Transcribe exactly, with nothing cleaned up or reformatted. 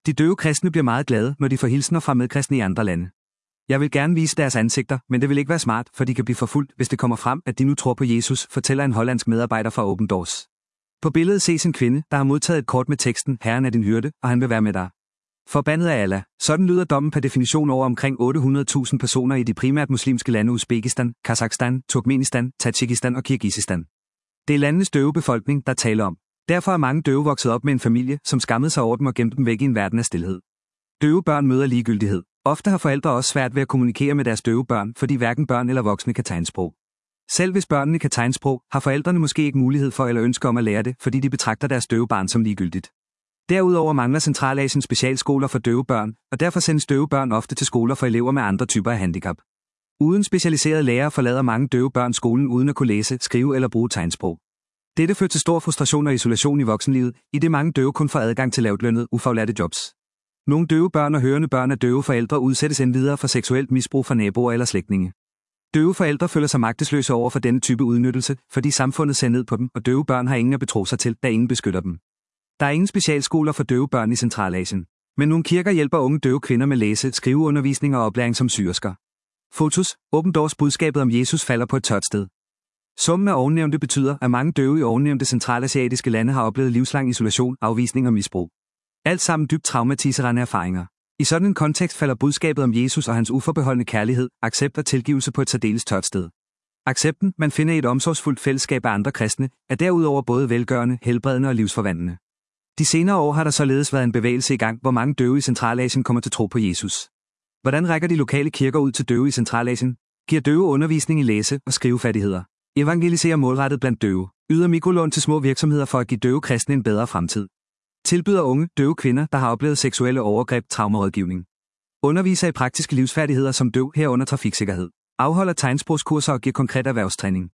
De døve kristne bliver meget glade, når de får hilsener fra medkristne i andre lande. Jeg vil gerne vise deres ansigter, men det vil ikke være smart, for de kan blive forfulgt, hvis det kommer frem, at de nu tror på Jesus, fortæller en hollandsk medarbejder fra Open Doors. På billedet ses en kvinde, der har modtaget et kort med teksten, Herren er din hyrde, og han vil være med dig. Forbandet af Allah. Sådan lyder dommen per definition over omkring otte hundrede tusind personer i de primært muslimske lande Uzbekistan, Kazakhstan, Turkmenistan, Tadsjikistan og Kirgisistan. Det er landenes døve befolkning, der taler om. Derfor er mange døve vokset op med en familie, som skammede sig over dem og gemte dem væk i en verden af stilhed. Døve børn møder ligegyldighed. Ofte har forældre også svært ved at kommunikere med deres døve børn, fordi hverken børn eller voksne kan tegnsprog. Selv hvis børnene kan tegnsprog, har forældrene måske ikke mulighed for eller ønsker om at lære det, fordi de betragter deres døve barn som ligegyldigt. Derudover mangler Centralasien specialskoler for døve børn, og derfor sendes døve børn ofte til skoler for elever med andre typer af handicap. Uden specialiserede lærere forlader mange døve børn skolen uden at kunne læse, skrive eller bruge tegnsprog. Dette fører til stor frustration og isolation i voksenlivet, idet mange døve kun får adgang til lavtlønnede, ufaglærte jobs. Nogle døve børn og hørende børn af døve forældre udsættes endvidere for seksuelt misbrug fra naboer eller slægtninge. Døve forældre føler sig magtesløse over for denne type udnyttelse, fordi samfundet ser ned på dem, og døve børn har ingen at betro sig til, da ingen beskytter dem. Der er ingen specialskoler for døve børn i Centralasien, men nogle kirker hjælper unge døve kvinder med læse, skriveundervisning og oplæring som syersker. Fotos: Open Doors budskabet om Jesus falder på et tørt sted. Summen af ovennævnte betyder, at mange døve i ovennævnte centralasiatiske lande har oplevet livslang isolation, afvisning og misbrug. Alt sammen dybt traumatiserende erfaringer. I sådan en kontekst falder budskabet om Jesus og hans uforbeholdne kærlighed, accept og tilgivelse på et særdeles tørt sted. Accepten, man finder i et omsorgsfuldt fællesskab af andre kristne, er derudover både velgørende, helbredende og livsforvandlende. De senere år har der således været en bevægelse i gang, hvor mange døve i Centralasien kommer til tro på Jesus. Hvordan rækker de lokale kirker ud til døve i Centralasien? Giver døve undervisning i læse- og skrivefærdigheder. Evangeliserer målrettet blandt døve. Yder mikrolån til små virksomheder for at give døve kristne en bedre fremtid. Tilbyder unge, døve kvinder, der har oplevet seksuelle overgreb, traumerådgivning. Underviser i praktiske livsfærdigheder som døv, herunder trafiksikkerhed. Afholder tegnsprogskurser og giver konkret erhvervstræning.